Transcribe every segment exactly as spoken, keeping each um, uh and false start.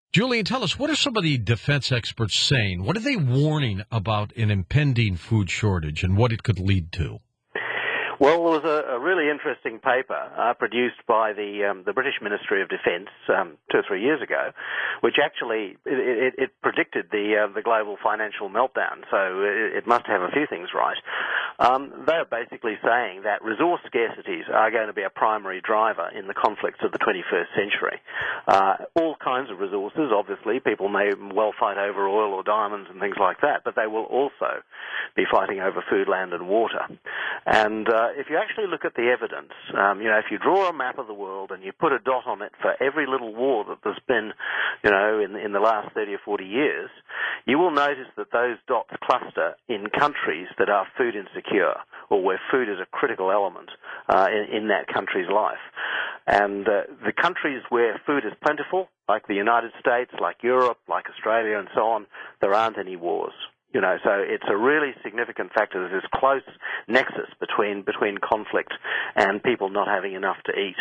Julian, tell us, what are some of the defense experts saying? What are they warning about an impending food shortage and what it could lead to? Well, there was a, a really interesting paper uh, produced by the um, the British Ministry of Defence um, two or three years ago, which actually it, it, it predicted the uh, the global financial meltdown. So it, it must have a few things right. Um, they are basically saying that resource scarcities are going to be a primary driver in the conflicts of the twenty-first century. Uh, all kinds of resources, obviously. People may well fight over oil or diamonds and things like that, but they will also be fighting over food, land, and water. And uh, if you actually look at the evidence, um, you know, if you draw a map of the world and you put a dot on it for every little war that there's been, you know, in, in the last thirty or forty years, you will notice that those dots cluster in countries that are food insecure or where food is a critical element uh, in, in that country's life. And uh, the countries where food is plentiful, like the United States, like Europe, like Australia and so on, there aren't any wars. You know, so it's a really significant factor. There's this close nexus between between conflict and people not having enough to eat.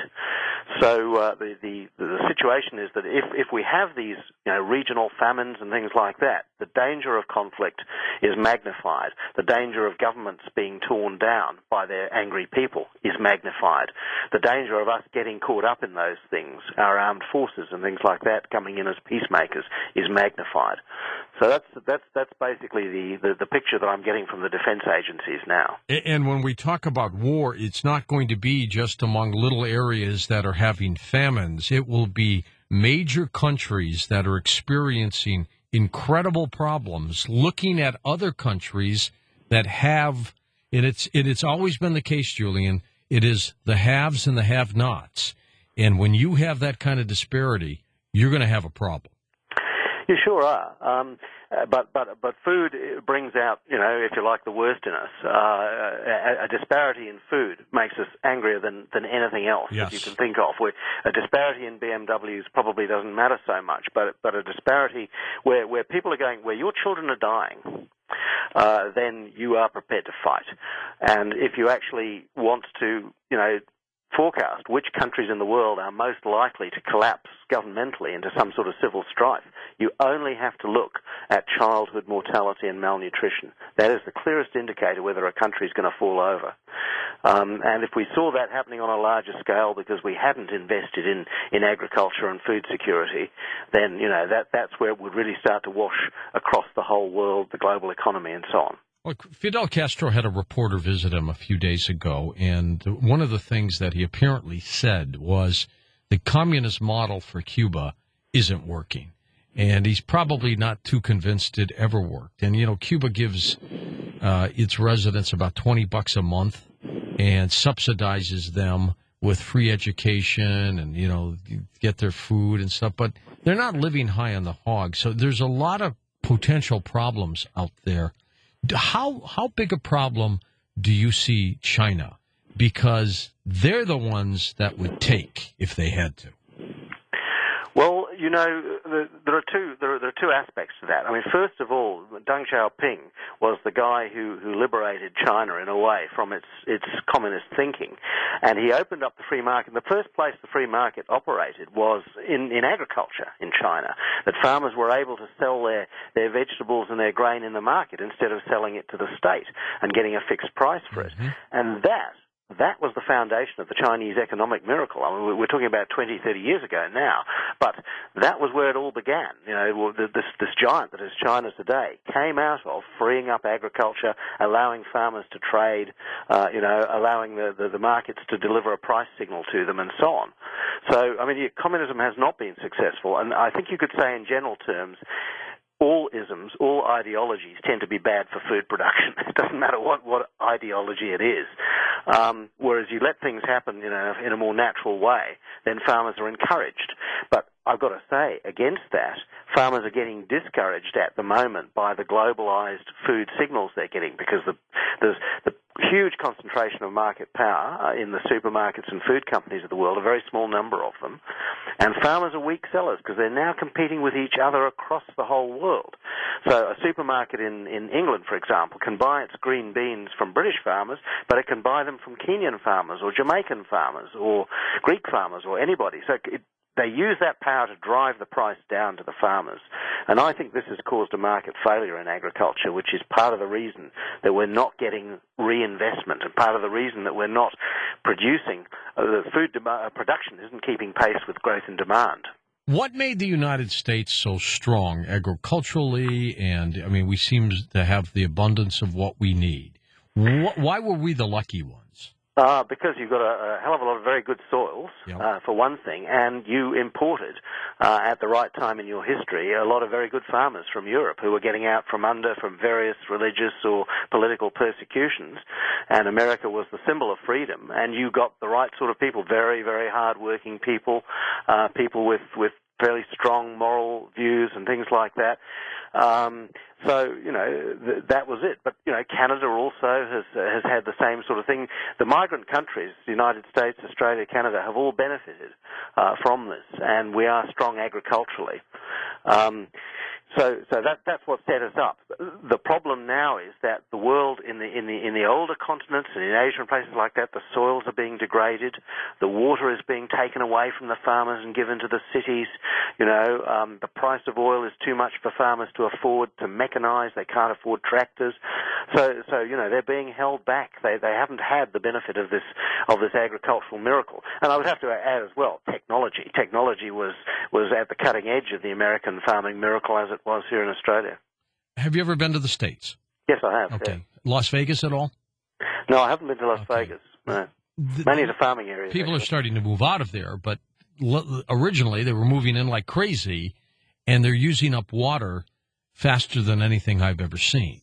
So uh, the, the the situation is that if if we have these, you know, regional famines and things like that, the danger of conflict is magnified. The danger of governments being torn down by their angry people is magnified. The danger of us getting caught up in those things, our armed forces and things like that coming in as peacemakers, is magnified. So that's that's that's basically the, the, the picture that I'm getting from the defense agencies now. And when we talk about war, it's not going to be just among little areas that are having famines. It will be major countries that are experiencing incredible problems, looking at other countries that have, and it's, it, it's always been the case, Julian, it is the haves and the have-nots. And when you have that kind of disparity, you're going to have a problem. You sure are. Um, uh, but, but, but food brings out, you know, if you like, the worst in us. Uh, a, a disparity in food makes us angrier than, than anything else yes. that you can think of. Where a disparity in B M Ws probably doesn't matter so much, but, but a disparity where, where people are going, where your children are dying, uh, then you are prepared to fight. And if you actually want to, you know, forecast which countries in the world are most likely to collapse governmentally into some sort of civil strife, you only have to look at childhood mortality and malnutrition. That is the clearest indicator whether a country is going to fall over. Um, and if we saw that happening on a larger scale because we hadn't invested in, in agriculture and food security, then, you know, that, that's where it would really start to wash across the whole world, the global economy and so on. Look, Fidel Castro had a reporter visit him a few days ago, and one of the things that he apparently said was the communist model for Cuba isn't working, and he's probably not too convinced it ever worked. And, you know, Cuba gives uh, its residents about twenty bucks a month and subsidizes them with free education and, you know, get their food and stuff, but they're not living high on the hog. So there's a lot of potential problems out there. How how big a problem do you see China? Because they're the ones that would take if they had to. Well, you know, there are two there are, there are two aspects to that. I mean, first of all, Deng Xiaoping was the guy who, who liberated China in a way from its its communist thinking, and he opened up the free market. The first place the free market operated was in, in agriculture in China, that farmers were able to sell their, their vegetables and their grain in the market instead of selling it to the state and getting a fixed price for it. Mm-hmm. And that That was the foundation of the Chinese economic miracle. I mean, we're talking about twenty, thirty years ago now, but that was where it all began. You know, this, this giant that is China today came out of freeing up agriculture, allowing farmers to trade, uh, you know, allowing the, the, the markets to deliver a price signal to them and so on. So, I mean, communism has not been successful, and I think you could say in general terms, all isms, all ideologies tend to be bad for food production. It doesn't matter what, what ideology it is. Um, whereas you let things happen, you know, in a more natural way, then farmers are encouraged. But I've got to say, against that, farmers are getting discouraged at the moment by the globalized food signals they're getting, because the, there's the huge concentration of market power in the supermarkets and food companies of the world, a very small number of them, and farmers are weak sellers because they're now competing with each other across the whole world. So a supermarket in, in England, for example, can buy its green beans from British farmers, but it can buy them from Kenyan farmers or Jamaican farmers or Greek farmers or anybody. So it, they use that power to drive the price down to the farmers. And I think this has caused a market failure in agriculture, which is part of the reason that we're not getting reinvestment and part of the reason that we're not producing, uh, the food dem- uh, production isn't keeping pace with growth in demand. What made the United States so strong agriculturally? And, I mean, we seem to have the abundance of what we need. Why were we the lucky ones? Uh, because you've got a, a hell of a lot of very good soils, yep. uh, for one thing, and you imported, uh, at the right time in your history, a lot of very good farmers from Europe who were getting out from under from various religious or political persecutions, and America was the symbol of freedom, and you got the right sort of people, very, very hard-working people, uh, people with, with fairly strong moral views and things like that. Um, so, you know, th- that was it. But, you know, Canada also has uh, has had the same sort of thing. The migrant countries, the United States, Australia, Canada, have all benefited uh, from this, and we are strong agriculturally. Um, so, so that that's what set us up. The problem now is that the world in the in the in the older continents and in Asia and places like that, the soils are being degraded, the water is being taken away from the farmers and given to the cities. You know, um, the price of oil is too much for farmers to afford to mechanise. They can't afford tractors, so so you know they're being held back. They they haven't had the benefit of this of this agricultural miracle. And I would have to add as well, technology. Technology was was at the cutting edge of the American farming miracle as it was here in Australia. Have you ever been to the States? Yes, I have. Okay. Yeah. Las Vegas at all? No, I haven't been to Las okay. Vegas. No. The, Many of the farming areas. People actually. are starting to move out of there, but l- originally they were moving in like crazy, and they're using up water faster than anything I've ever seen.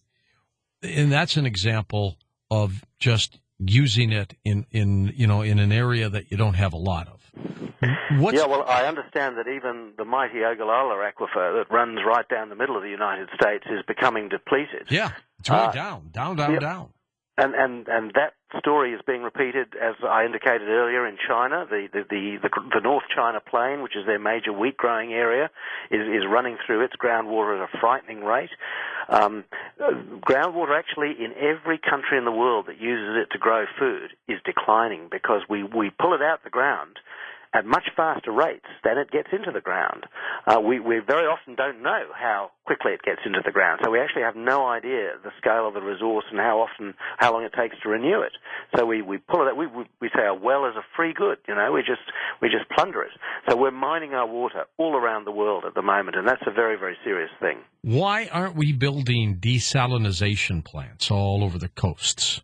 And that's an example of just using it in, in you know in an area that you don't have a lot of. What's... Yeah, well, I understand that even the mighty Ogallala aquifer that runs right down the middle of the United States is becoming depleted. Yeah, it's going uh, down, down, down, yeah. down. And, and and that story is being repeated, as I indicated earlier, in China. The the, the, the, the North China Plain, which is their major wheat growing area, is, is running through its groundwater at a frightening rate. Um, groundwater actually in every country in the world that uses it to grow food is declining because we, we pull it out the ground at much faster rates than it gets into the ground. Uh, we, we very often don't know how quickly it gets into the ground, so we actually have no idea the scale of the resource and how often, how long it takes to renew it. So we, we pull it out, we, we, we say a well is a free good, you know, we just, we just plunder it. So we're mining our water all around the world at the moment, and that's a very, very serious thing. Why aren't we building desalination plants all over the coasts?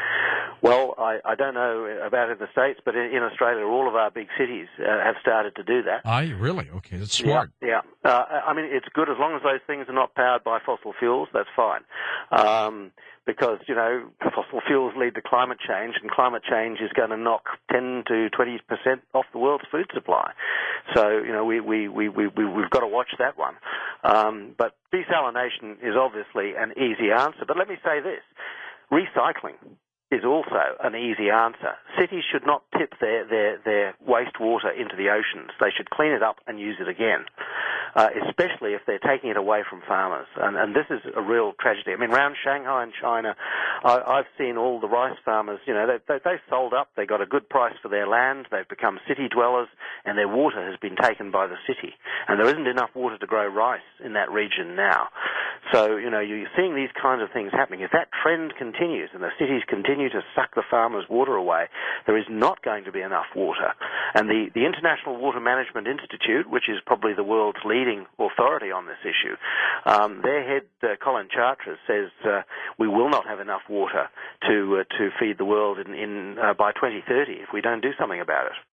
Well, I, I don't know about in the States, but in, in Australia, all of our big cities uh, have started to do that. Are you really? Okay, that's smart. Yeah, yeah. Uh, I mean, it's good as long as those things are not powered by fossil fuels, that's fine. Um, because, you know, fossil fuels lead to climate change, and climate change is going to knock ten to twenty percent off the world's food supply. So, you know, we, we, we, we, we've got to watch that one. Um, but desalination is obviously an easy answer. But let me say this, recycling is also an easy answer. Cities should not tip their, their, their wastewater into the oceans. They should clean it up and use it again, uh, especially if they're taking it away from farmers. And, and this is a real tragedy. I mean, around Shanghai and China, I, I've seen all the rice farmers, you know, they, they, they've sold up, they got a good price for their land, they've become city dwellers, and their water has been taken by the city. And there isn't enough water to grow rice in that region now. So, you know, you're seeing these kinds of things happening. If that trend continues and the cities continue to suck the farmers' water away, there is not going to be enough water. And the, the International Water Management Institute, which is probably the world's leading authority on this issue, um, their head, uh, Colin Chartres, says uh, we will not have enough water to uh, to feed the world in, in uh, by twenty thirty if we don't do something about it.